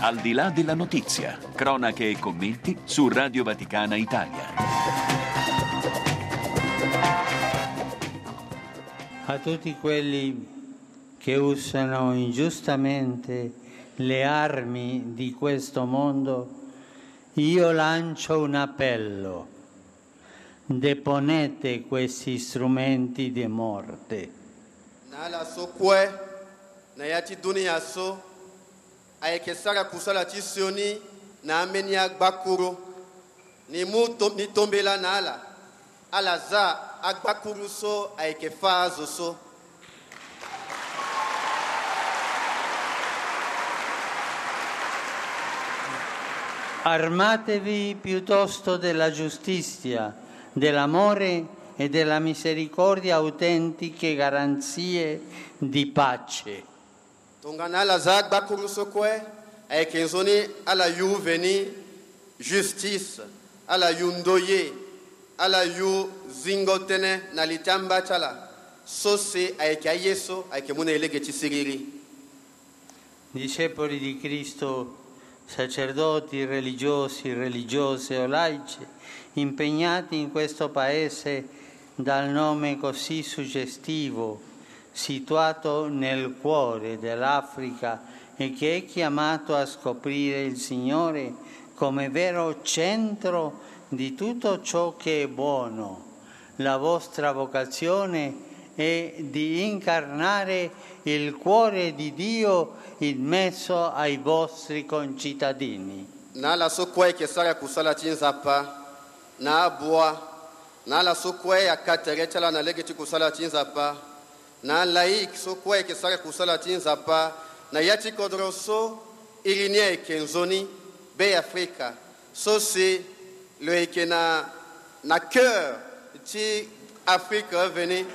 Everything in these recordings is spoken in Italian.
Al di là della notizia, cronache e commenti su Radio Vaticana Italia. A tutti quelli che usano ingiustamente le armi di questo mondo, io lancio un appello: deponete questi strumenti di morte. Nala so kwe na yati dunia so ayeke sara kusala ti sioni na ameni agbakuru ni tombela nala ala za agbakuru so ayeke fazo so. Armatevi piuttosto della giustizia, dell'amore e della misericordia autentiche garanzie di pace. Tongana ala za agbakuru so kwe ayeke nzoni ala yu veni justice, ala yu ndoye, ala yu zingotene na litamba chala so se ayeke aye so ayeke muna elege ti siriri. Discepoli di Cristo, sacerdoti, religiosi, religiose o laici, impegnati in questo paese dal nome così suggestivo, situato nel cuore dell'Africa e che è chiamato a scoprire il Signore come vero centro di tutto ciò che è buono. La vostra vocazione è di incarnare il cuore di Dio in mezzo ai vostri concittadini. Nala so kwe ke sara kusala ti nzapa na abua, nala so kwe akatere chala na lege ti kusala ti nzapa, na laik so kwe ke sara kusala ti nzapa na yati kodro so irini ayeke nzoni be Afrika so si lo ayeke na cœur ti Afrique veni.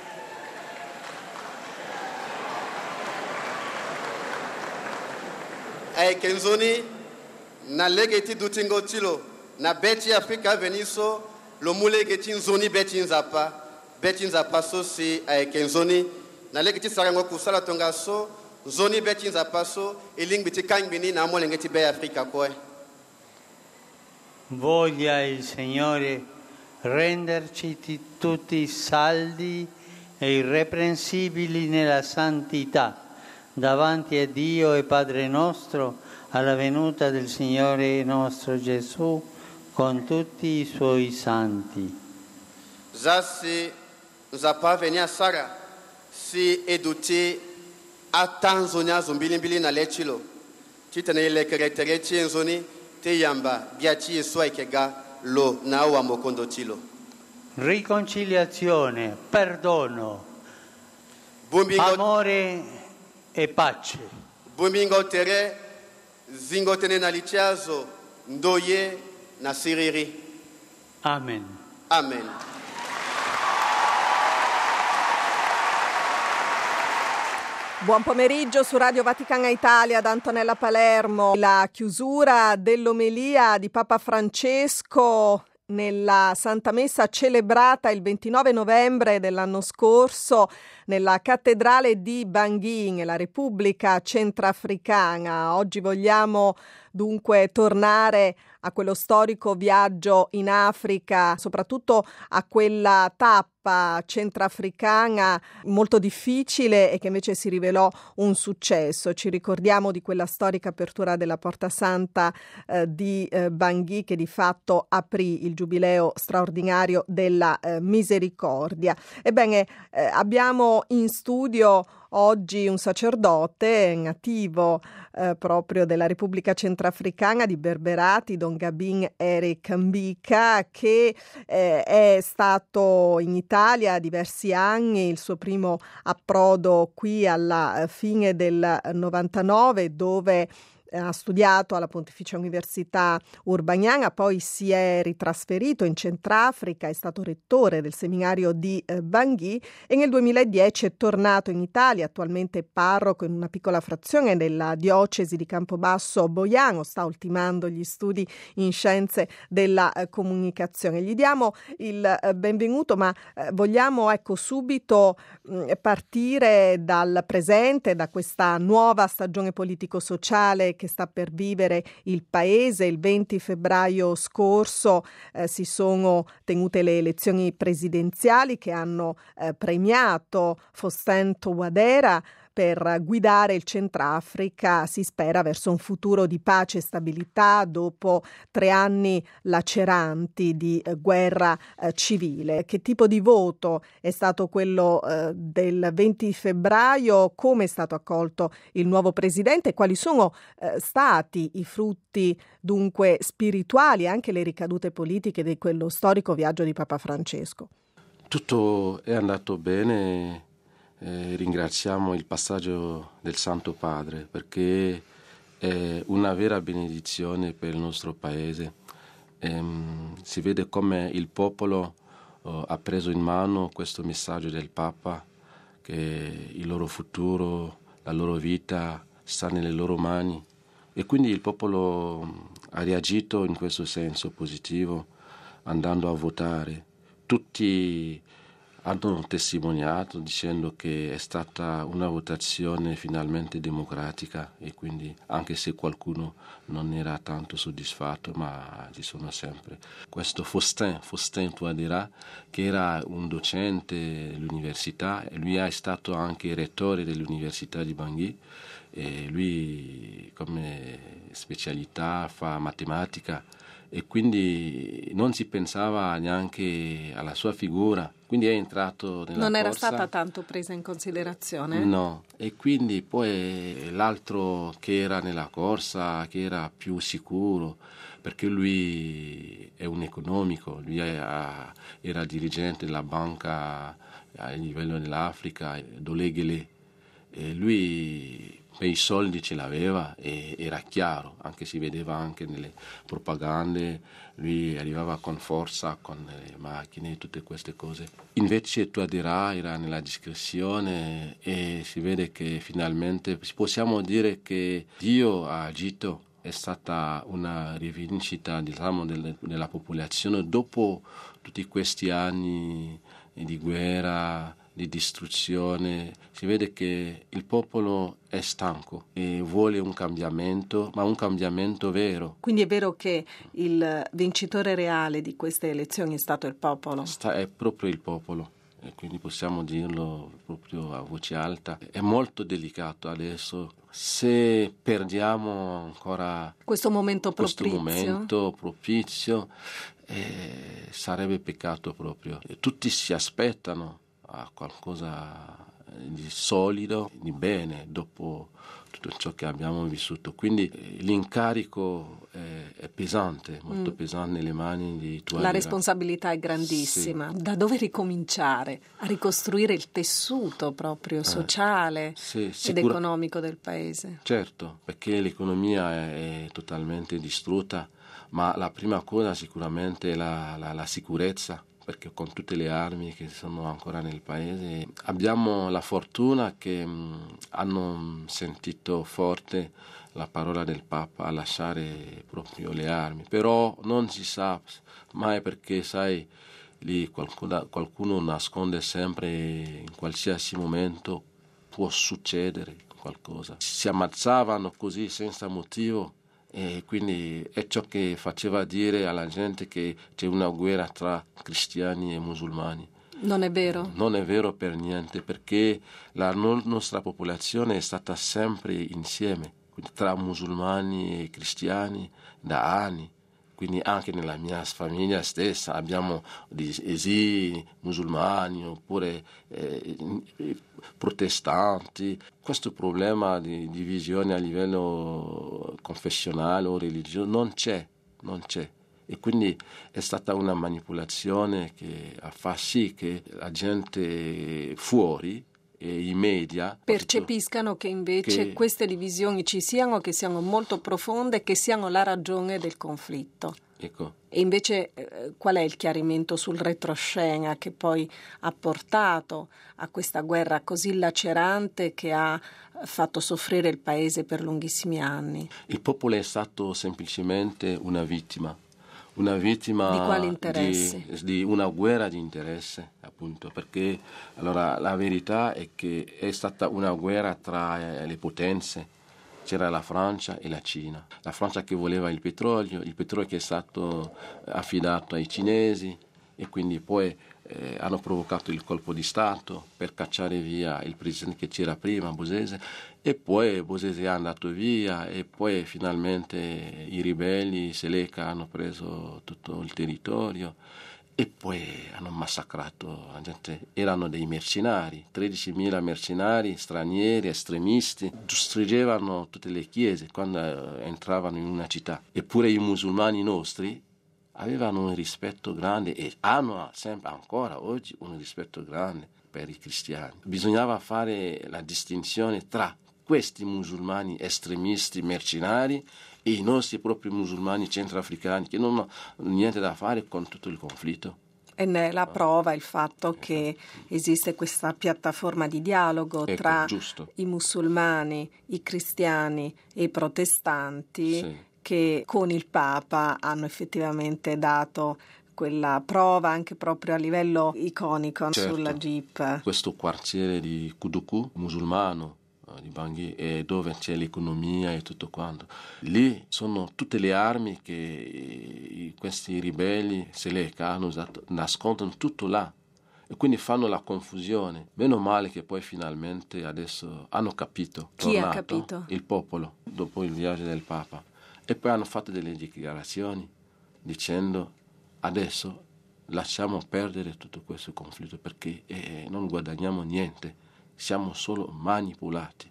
Ayeke nzoni na lege ti dutingo ti lo na be ti Afrika veni so lo mu lege ti nzoni be ti nzapa so si ayeke nzoni na lege ti sarango kusala tonga so nzoni be ti nzapa so e lingbi ti kangbini na amolenge ti be Afrika kue. Voglia il Signore renderci tutti saldi e irreprensibili nella santità davanti a Dio e Padre nostro alla venuta del Signore nostro Gesù con tutti i suoi santi. Zasi nzapa veni asara si eduti atanzoni azo mbilimbili na le ti lo ti tene elekere tere ti e nzoni te yamba bia ti e so ayeke ga lo na awamokondo ti lo. Riconciliazione, perdono, amore e pace. Bumbingo tere zingo tene na li ti azo ndoye na siriri. Amen. Amen. Buon pomeriggio su Radio Vaticana Italia da Antonella Palermo. La chiusura dell'omelia di Papa Francesco nella Santa Messa celebrata il 29 novembre dell'anno scorso nella cattedrale di Bangui, nella Repubblica Centrafricana. Oggi vogliamo dunque tornare a quello storico viaggio in Africa, soprattutto a quella tappa centrafricana molto difficile e che invece si rivelò un successo. Ci ricordiamo di quella storica apertura della Porta Santa di Bangui, che di fatto aprì il giubileo straordinario della misericordia. Ebbene, abbiamo in studio oggi un sacerdote nativo proprio della Repubblica Centrafricana di Berberati, Don Gabin Eric Mbika, che è stato in Italia diversi anni, il suo primo approdo qui alla fine del 99, dove ha studiato alla Pontificia Università Urbaniana, poi si è ritrasferito in Centrafrica, è stato rettore del seminario di Bangui e nel 2010 è tornato in Italia, attualmente parroco in una piccola frazione della diocesi di Campobasso Boiano, sta ultimando gli studi in scienze della comunicazione. Gli diamo il benvenuto, ma vogliamo subito partire dal presente, da questa nuova stagione politico-sociale che sta per vivere il paese. Il 20 febbraio scorso si sono tenute le elezioni presidenziali che hanno premiato Faustin Touadéra per guidare il Centrafrica, si spera, verso un futuro di pace e stabilità dopo 3 anni laceranti di guerra civile. Che tipo di voto è stato quello del 20 febbraio? Come è stato accolto il nuovo presidente? Quali sono stati i frutti dunque spirituali e anche le ricadute politiche di quello storico viaggio di Papa Francesco? Tutto è andato bene. Ringraziamo il passaggio del Santo Padre perché è una vera benedizione per il nostro paese. Si vede come il popolo ha preso in mano questo messaggio del Papa, che il loro futuro, la loro vita sta nelle loro mani, e quindi il popolo ha reagito in questo senso positivo andando a votare. Tutti hanno testimoniato dicendo che è stata una votazione finalmente democratica, e quindi anche se qualcuno non era tanto soddisfatto, ma ci sono sempre. Questo Faustin Touadéra, che era un docente dell'università, lui è stato anche rettore dell'università di Bangui, e lui come specialità fa matematica, e quindi non si pensava neanche alla sua figura, quindi è entrato nella Non era corsa. stata tanto presa in considerazione? No, e quindi poi l'altro che era nella corsa, che era più sicuro, perché lui è un economico, lui era dirigente della banca a livello dell'Africa, Dolegele, e lui per i soldi ce l'aveva, e era chiaro, anche si vedeva anche nelle propagande, lui arrivava con forza, con le macchine e tutte queste cose. Invece Touadéra era nella discrezione, e si vede che finalmente possiamo dire che Dio ha agito. È stata una rivincita, diciamo, della popolazione dopo tutti questi anni di guerra, di distruzione. Si vede che il popolo è stanco e vuole un cambiamento, ma un cambiamento vero. Quindi è vero che il vincitore reale di queste elezioni è stato il popolo? È proprio il popolo, e quindi possiamo dirlo proprio a voce alta. È molto delicato adesso. Se perdiamo ancora questo momento propizio, sarebbe peccato proprio. Tutti si aspettano a qualcosa di solido, di bene dopo tutto ciò che abbiamo vissuto. Quindi l'incarico è pesante, molto pesante nelle mani di Touadéra. La responsabilità è grandissima. Sì. Da dove ricominciare a ricostruire il tessuto proprio sociale ed economico del paese? Certo, perché l'economia è totalmente distrutta, ma la prima cosa sicuramente è la sicurezza, perché con tutte le armi che sono ancora nel paese abbiamo la fortuna che hanno sentito forte la parola del Papa a lasciare proprio le armi, però non si sa mai, perché sai, lì qualcuno nasconde sempre, in qualsiasi momento può succedere qualcosa. Si ammazzavano così senza motivo, e quindi è ciò che faceva dire alla gente che c'è una guerra tra cristiani e musulmani. Non è vero? Non è vero per niente, perché la nostra popolazione è stata sempre insieme, quindi tra musulmani e cristiani da anni. Quindi anche nella mia famiglia stessa abbiamo esili musulmani oppure protestanti. Questo problema di divisione a livello confessionale o religioso non c'è. E quindi è stata una manipolazione che fa sì che la gente fuori e i media percepiscano che invece queste divisioni ci siano, che siano molto profonde, che siano la ragione del conflitto. Ecco. E invece qual è il chiarimento sul retroscena che poi ha portato a questa guerra così lacerante che ha fatto soffrire il paese per lunghissimi anni? Il popolo è stato semplicemente una vittima di quali interessi? Di una guerra di interesse, appunto, perché allora la verità è che è stata una guerra tra le potenze, C'era la Francia e la Cina. La Francia che voleva il petrolio che è stato affidato ai cinesi, e quindi poi hanno provocato il colpo di Stato per cacciare via il presidente che c'era prima, Bosese, e poi Bosese è andato via e poi finalmente i ribelli Seleka hanno preso tutto il territorio e poi hanno massacrato la gente. Erano dei mercenari, 13.000 mercenari stranieri, estremisti, distruggevano tutte le chiese quando entravano in una città. Eppure i musulmani nostri avevano un rispetto grande e hanno sempre ancora oggi un rispetto grande per i cristiani. Bisognava fare la distinzione tra questi musulmani estremisti, mercenari, e i nostri propri musulmani centroafricani che non hanno niente da fare con tutto il conflitto. E ne è la prova il fatto che esiste questa piattaforma di dialogo tra i musulmani, i cristiani e i protestanti, sì, che con il Papa hanno effettivamente dato quella prova anche proprio a livello iconico, certo, sulla Jeep. Questo quartiere di Kuduku, musulmano, di Bangui, e dove c'è l'economia e tutto quanto. Lì sono tutte le armi che questi ribelli Seleka hanno usato, nascondono tutto là e quindi fanno la confusione. Meno male che poi finalmente adesso hanno capito. Chi ha capito? Il popolo, dopo il viaggio del Papa. E poi hanno fatto delle dichiarazioni dicendo adesso lasciamo perdere tutto questo conflitto perché non guadagniamo niente. Siamo solo manipolati.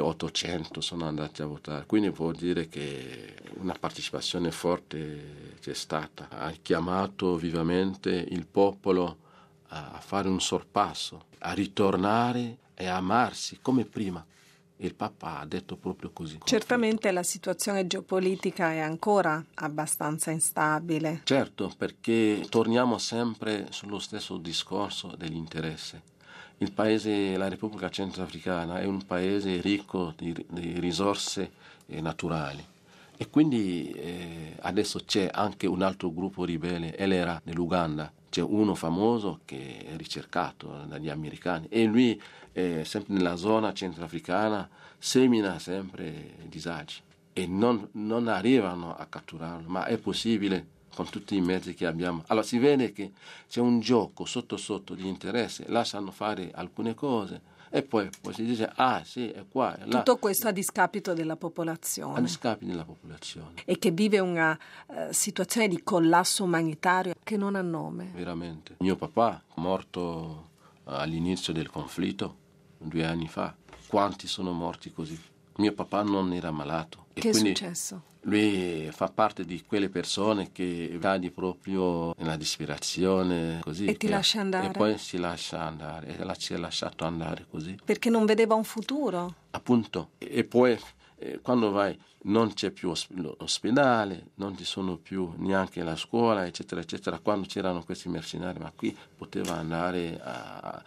1800 sono andati a votare, quindi vuol dire che una partecipazione forte c'è stata. Ha chiamato vivamente il popolo a fare un sorpasso, a ritornare e a amarsi come prima. Il Papa ha detto proprio così. Certamente la situazione geopolitica è ancora abbastanza instabile. Certo, perché torniamo sempre sullo stesso discorso dell'interesse. Il paese, la Repubblica Centroafricana, è un paese ricco di risorse naturali e quindi adesso c'è anche un altro gruppo ribelle, LRA, nell'Uganda. C'è uno famoso che è ricercato dagli americani e lui, sempre nella zona centroafricana, semina sempre disagi e non arrivano a catturarlo, ma è possibile con tutti i mezzi che abbiamo. Allora si vede che c'è un gioco sotto di interesse, lasciano fare alcune cose e poi si dice sì, è qua, è là. Tutto questo a discapito della popolazione. A discapito della popolazione. E che vive una situazione di collasso umanitario che non ha nome. Veramente. Mio papà è morto all'inizio del conflitto, 2 anni fa. Quanti sono morti così? Mio papà non era malato. Che è successo? Lui fa parte di quelle persone che cadi proprio nella disperazione così. E ti lascia andare? E poi si lascia andare, e ci è lasciato andare così. Perché non vedeva un futuro? Appunto. E poi quando vai non c'è più l'ospedale, non ci sono più neanche la scuola, eccetera, eccetera. Quando c'erano questi mercenari, ma qui poteva andare a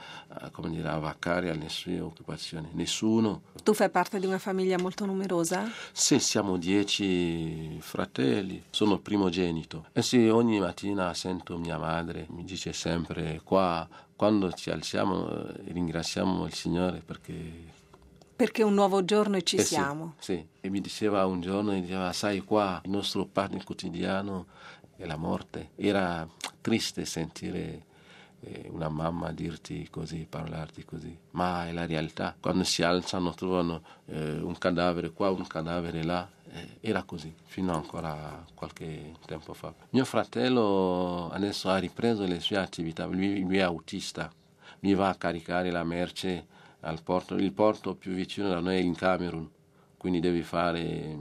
vaccare alle sue occupazioni. Nessuno. Tu fai parte di una famiglia molto numerosa? Sì, siamo 10 fratelli, sono primogenito. E sì, ogni mattina sento mia madre, mi dice sempre qua, quando ci alziamo ringraziamo il Signore perché un nuovo giorno e ci siamo. Sì, e mi diceva un giorno, sai qua, il nostro pane quotidiano è la morte. Era triste sentire una mamma dirti così, parlarti così, ma è la realtà. Quando si alzano trovano un cadavere qua, un cadavere là, era così, fino ancora qualche tempo fa. Mio fratello adesso ha ripreso le sue attività, lui è autista, mi va a caricare la merce al porto. Il porto più vicino da noi è in Camerun, quindi devi fare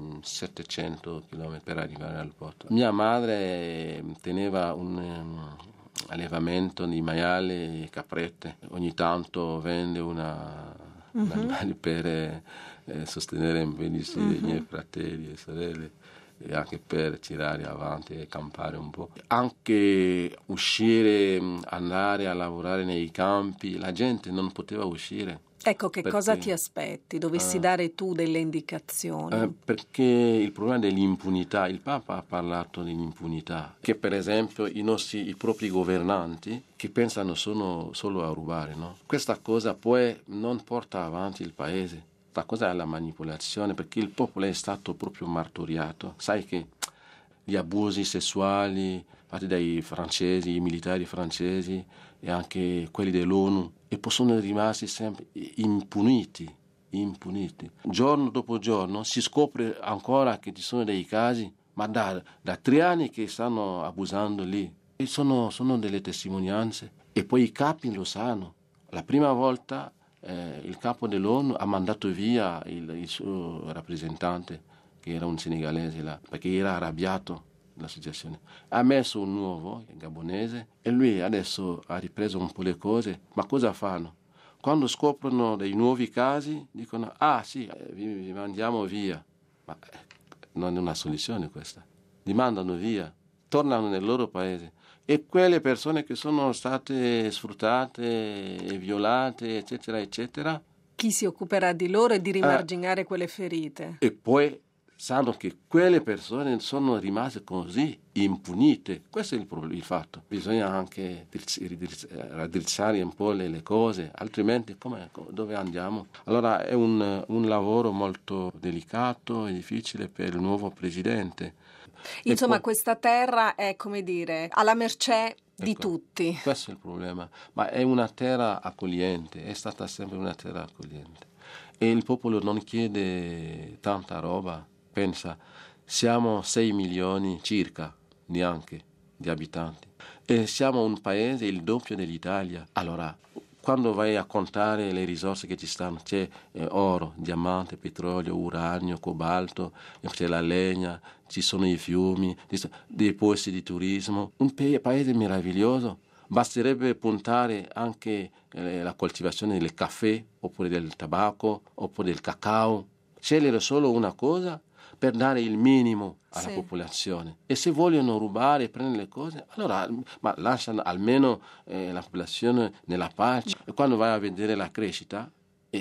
700 km per arrivare al porto. Mia madre teneva un allevamento di maiali e caprette, ogni tanto vende un animale per sostenere un po' i miei fratelli e sorelle e anche per tirare avanti e campare un po'. Anche uscire, andare a lavorare nei campi, la gente non poteva uscire. Ecco, che cosa ti aspetti? Dovessi dare tu delle indicazioni? Perché il problema dell'impunità, il Papa ha parlato dell'impunità, che per esempio i propri governanti che pensano solo a rubare, no? Questa cosa poi non porta avanti il paese. La cosa è la manipolazione, perché il popolo è stato proprio martoriato. Sai che gli abusi sessuali fatti dai francesi, i militari francesi e anche quelli dell'ONU, e sono rimasti sempre impuniti. Giorno dopo giorno si scopre ancora che ci sono dei casi, ma da 3 anni che stanno abusando lì. E sono delle testimonianze. E poi i capi lo sanno. La prima volta il capo dell'ONU ha mandato via il suo rappresentante, che era un senegalese là, perché era arrabbiato la situazione. Ha messo un nuovo, il gabonese, e lui adesso ha ripreso un po' le cose. Ma cosa fanno? Quando scoprono dei nuovi casi dicono sì, vi mandiamo via. Ma non è una soluzione questa. Li mandano via, tornano nel loro paese. E quelle persone che sono state sfruttate e violate, eccetera, eccetera. Chi si occuperà di loro e di rimarginare quelle ferite? E poi sanno che quelle persone sono rimaste così impunite. Questo è il fatto. Bisogna anche raddrizzare un po' le cose, altrimenti dove andiamo? Allora è un lavoro molto delicato e difficile per il nuovo presidente. Insomma, questa terra è, come dire, alla mercé di tutti. Questo è il problema. Ma è una terra accogliente, è stata sempre una terra accogliente. E il popolo non chiede tanta roba. Pensa, siamo 6 milioni circa, neanche, di abitanti. E siamo un paese il doppio dell'Italia. Allora, quando vai a contare le risorse che ci stanno, c'è oro, diamante, petrolio, uranio, cobalto, c'è la legna, ci sono i fiumi, dei posti di turismo. Un paese meraviglioso. Basterebbe puntare anche la coltivazione del caffè, oppure del tabacco, oppure del cacao. Scegliere solo una cosa per dare il minimo alla popolazione. E se vogliono rubare e prendere le cose, allora lasciano almeno la popolazione nella pace. E quando vai a vedere la crescita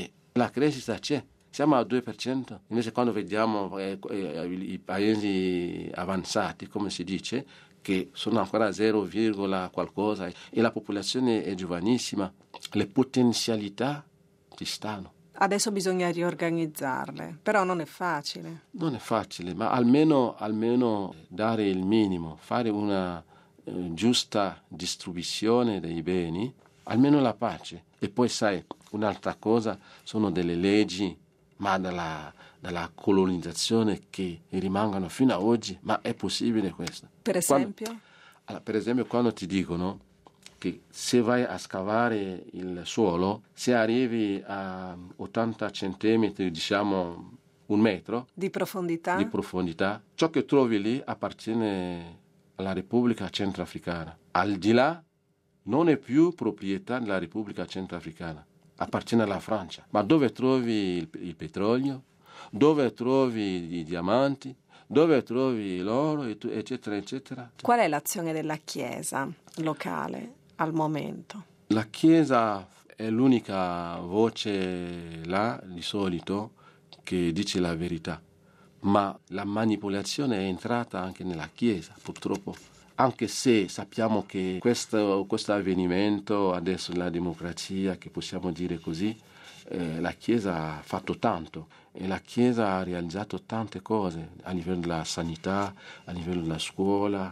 c'è. Siamo al 2%, invece quando vediamo i paesi avanzati, come si dice, che sono ancora 0, qualcosa, e la popolazione è giovanissima, le potenzialità ci stanno. Adesso bisogna riorganizzarle, però non è facile. Non è facile, ma almeno dare il minimo, fare una giusta distribuzione dei beni, almeno la pace. E poi sai, un'altra cosa sono delle leggi, ma dalla colonizzazione, che rimangono fino ad oggi. Ma è possibile questo? Per esempio? Per esempio, quando ti dicono che se vai a scavare il suolo, se arrivi a 80 centimetri, diciamo 1 metro di profondità, ciò che trovi lì appartiene alla Repubblica Centrafricana. Al di là non è più proprietà della Repubblica Centrafricana, appartiene alla Francia. Ma dove trovi il petrolio? Dove trovi i diamanti? Dove trovi l'oro, eccetera, eccetera? Qual è l'azione della Chiesa locale al momento? La Chiesa è l'unica voce là, di solito, che dice la verità. Ma la manipolazione è entrata anche nella Chiesa, purtroppo. Anche se sappiamo che questo avvenimento, adesso la democrazia, che possiamo dire così, la Chiesa ha fatto tanto, e la Chiesa ha realizzato tante cose a livello della sanità, a livello della scuola.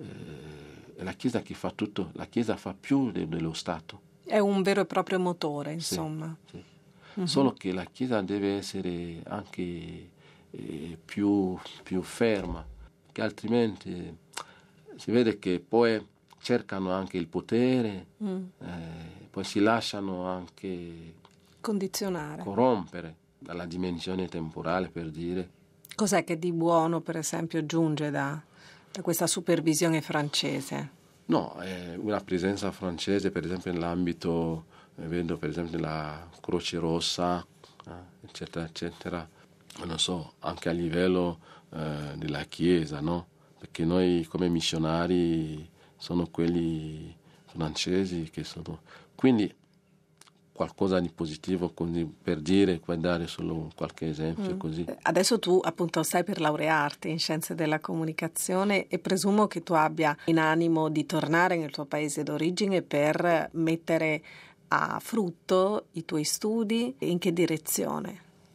È la Chiesa che fa tutto, la Chiesa fa più dello Stato. È un vero e proprio motore, insomma. Sì. Solo che la Chiesa deve essere anche più ferma, che altrimenti si vede che poi cercano anche il potere, poi si lasciano anche condizionare, corrompere dalla dimensione temporale, per dire. Cos'è che di buono, per esempio, giunge da questa supervisione francese? No, è una presenza francese, per esempio nell'ambito, vedo per esempio la Croce Rossa, eccetera, eccetera, non so, anche a livello della Chiesa, no? Perché noi come missionari sono quelli francesi che sono... Quindi qualcosa di positivo, così, per dare solo qualche esempio così. Adesso tu appunto stai per laurearti in scienze della comunicazione e presumo che tu abbia in animo di tornare nel tuo paese d'origine per mettere a frutto i tuoi studi. In che direzione?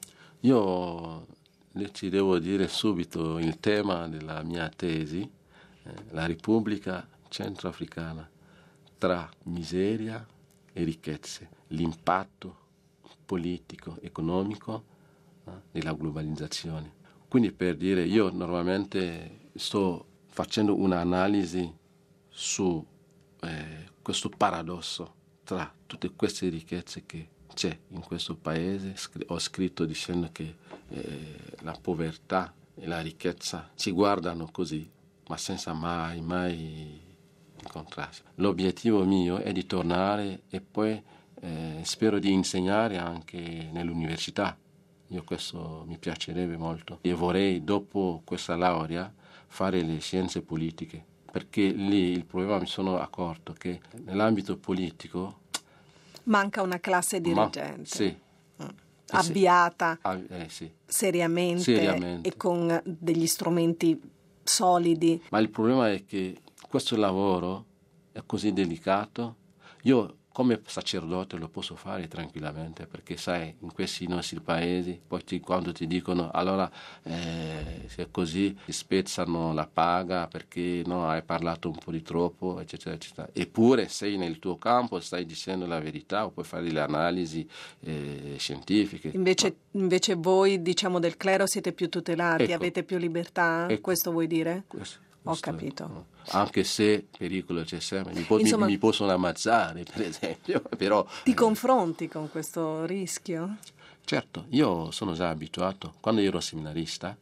Io ci devo dire subito il tema della mia tesi, la Repubblica Centroafricana, tra miseria e ricchezze, l'impatto politico, economico della globalizzazione. Quindi per dire, io normalmente sto facendo un'analisi su questo paradosso tra tutte queste ricchezze che c'è in questo paese. Ho scritto dicendo che la povertà e la ricchezza ci guardano così, ma senza mai incontrarsi. L'obiettivo mio è di tornare e poi spero di insegnare anche nell'università. Io questo mi piacerebbe molto e vorrei dopo questa laurea fare le scienze politiche, perché lì il problema, mi sono accorto che nell'ambito politico manca una classe dirigente. Sì. Avviata sì. seriamente e con degli strumenti solidi. Ma il problema è che questo lavoro è così delicato. Io come sacerdote lo posso fare tranquillamente, perché sai, in questi nostri paesi poi quando ti dicono allora se è così ti spezzano la paga perché no, hai parlato un po' di troppo, eccetera eccetera. Eppure sei nel tuo campo, stai dicendo la verità o puoi fare delle analisi scientifiche. Invece voi, diciamo, del clero siete più tutelati, ecco, avete più libertà, questo vuoi dire? Ho capito. Anche se pericolo c'è sempre, mi possono ammazzare per esempio, però... Ti confronti con questo rischio? Certo, io sono già abituato. Quando ero seminarista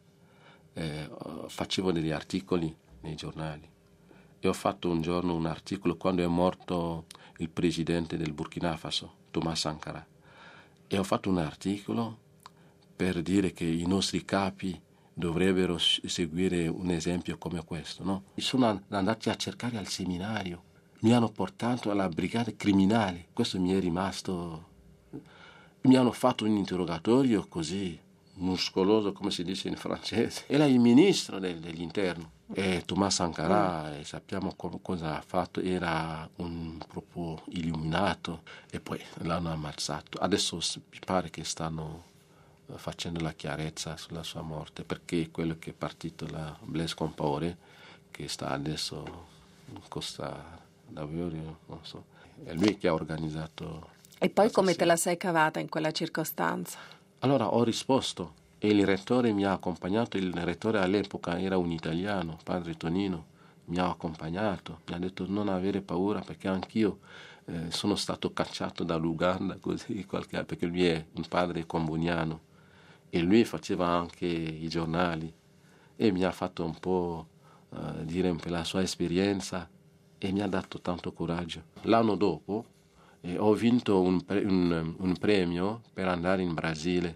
facevo degli articoli nei giornali e ho fatto un giorno un articolo quando è morto il presidente del Burkina Faso, Thomas Sankara, e ho fatto un articolo per dire che i nostri capi dovrebbero seguire un esempio come questo, no? Sono andati a cercare al seminario, mi hanno portato alla brigata criminale, questo mi è rimasto, mi hanno fatto un interrogatorio così muscoloso, come si dice in francese. Era il ministro dell'interno, e Thomas Sankara, sappiamo cosa ha fatto, era proprio illuminato, e poi l'hanno ammazzato. Adesso mi pare che stanno facendo la chiarezza sulla sua morte, perché quello che è partito, la Blaise Compaoré, che sta adesso in Costa d'Avorio, non so, è lui che ha organizzato. E poi come te la sei cavata in quella circostanza? Allora ho risposto e il rettore mi ha accompagnato. Il rettore all'epoca era un italiano, padre Tonino, mi ha accompagnato, mi ha detto non avere paura, perché anch'io sono stato cacciato dall'Uganda così perché lui è un padre comboniano e lui faceva anche i giornali e mi ha fatto un po' dire un po' la sua esperienza e mi ha dato tanto coraggio. L'anno dopo ho vinto un premio per andare in Brasile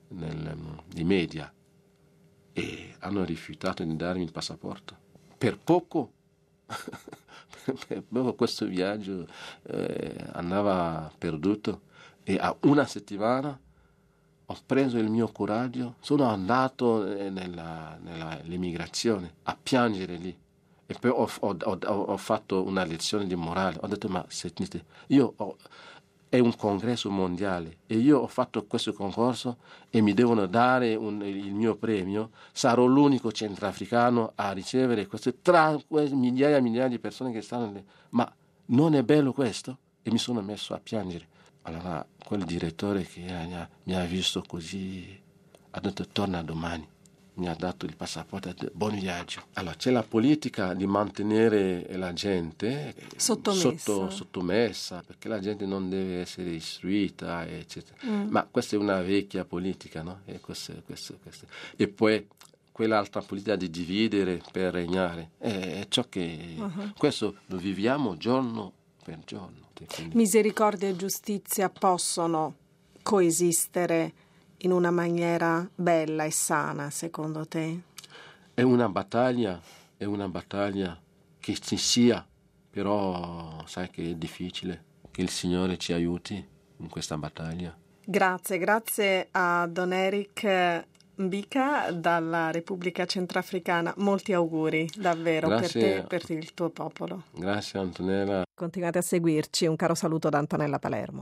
di media e hanno rifiutato di darmi il passaporto. Per poco questo viaggio andava perduto e a una settimana ho preso il mio coraggio, sono andato nell'emigrazione a piangere lì e poi ho fatto una lezione di morale. Ho detto ma sentite, è un congresso mondiale e io ho fatto questo concorso e mi devono dare il mio premio, sarò l'unico centroafricano a ricevere questo tra migliaia e migliaia di persone che stanno lì. Ma non è bello questo? E mi sono messo a piangere. Allora quel direttore che mi ha visto così ha detto torna domani, mi ha dato il passaporto, ha detto buon viaggio. Allora c'è la politica di mantenere la gente sottomessa, perché la gente non deve essere istruita, eccetera. Ma questa è una vecchia politica, no? E poi quell'altra politica di dividere per regnare, è ciò che questo lo viviamo giorno per giorno. Quindi misericordia e giustizia possono coesistere in una maniera bella e sana, secondo te? È una battaglia che ci sia, però sai che è difficile, che il Signore ci aiuti in questa battaglia. Grazie a Don Eric Mbika dalla Repubblica Centrafricana. Molti auguri davvero. Grazie, per te e per il tuo popolo. Grazie Antonella. Continuate a seguirci. Un caro saluto da Antonella Palermo.